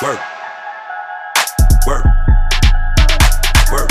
Work. Work. Work.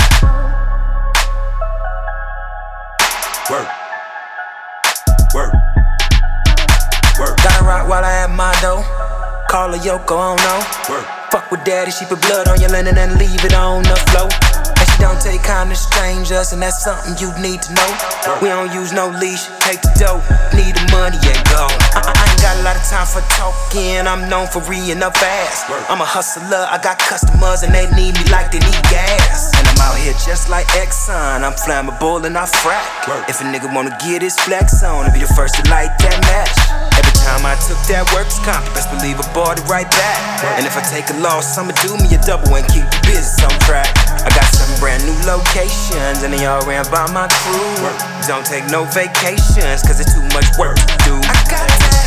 Work. Work. Work. Gotta rock while I have my dough. Call her Yoko, I don't know. Work. Fuck with daddy, she put blood on your linen and leave it on the floor. And she don't take kind to strangers, and that's something you need to know. We don't use no leash, take the dough, need the money and go. I ain't got a lot of time for talking, I'm known for reading up fast. I'm a hustler, I got customers and they need me like they need gas. And I'm out here just like Exxon, I'm flammable and I frack. If a nigga wanna get his flex on, I'll be the first to light that match. Every time I took that works comp, best believe I bought it right back. And if I take a loss, I'ma do me a double and keep the business on track. I got 7 brand new locations and they all ran by my crew. Don't take no vacations, cause it's too much work to do. I got that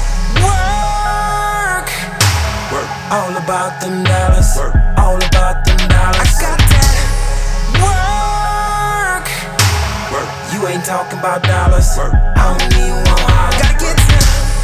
work. All about them dollars. All about them dollars. I got that work. You ain't talking about dollars. I don't need one. Gotta get to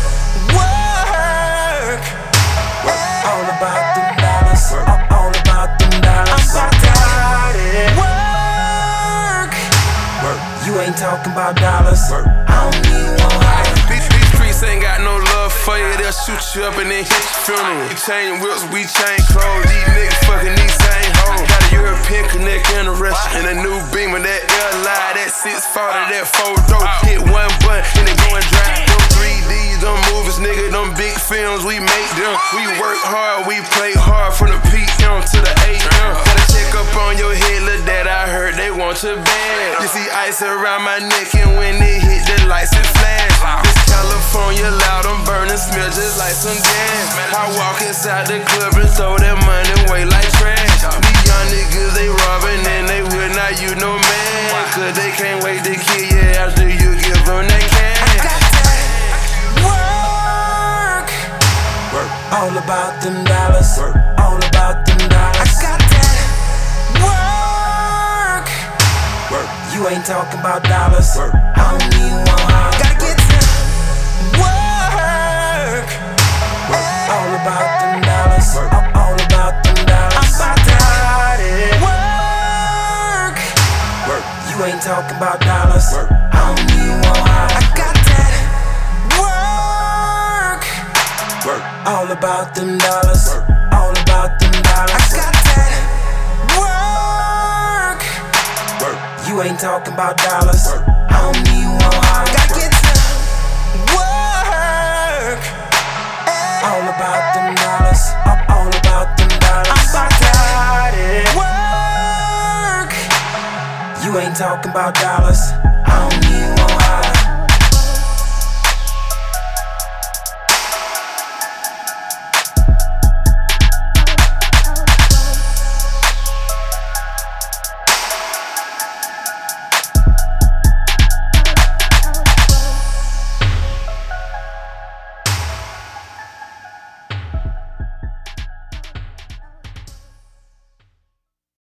work. All about them dollars. All about them dollars. I'm about that work. You ain't talking about dollars. I don't need one. These streets ain't got no love for you. They'll shoot you up and then hit your funeral. We change whips, we change clothes. These niggas fucking these same hoes. Got a European connect and a Russian. And a new Beamer, that airline, that 640, that 4-door. Hit one button and it go and drive. Them 3Ds, them movies, nigga, them big films, we make them. We work hard, we play hard from the PM to the AM. Gotta check up on your head, look that I heard they want your bag. You see ice around my neck and when they hit the lights it flash. This California loud, I'm burning, smell just like some gas. I walk inside the club and throw that money away like trash. These young niggas, they robbing and they will not you no man. Cause they can't wait to kill you after you give them that cash. I got that work. All about them dollars. All about them dollars. I got that work. You ain't talking about dollars. I don't need one. Gotta get to work. All about them dollars. All about them dollars. I'm about that work. You ain't talking about dollars. I don't need one. I got that work. All about them dollars. All about them dollars. I got that work. You ain't talking about dollars. I don't need one. Gotta get to work. All about them dollars. All about them dollars. I'm about that work. You ain't talking about dollars.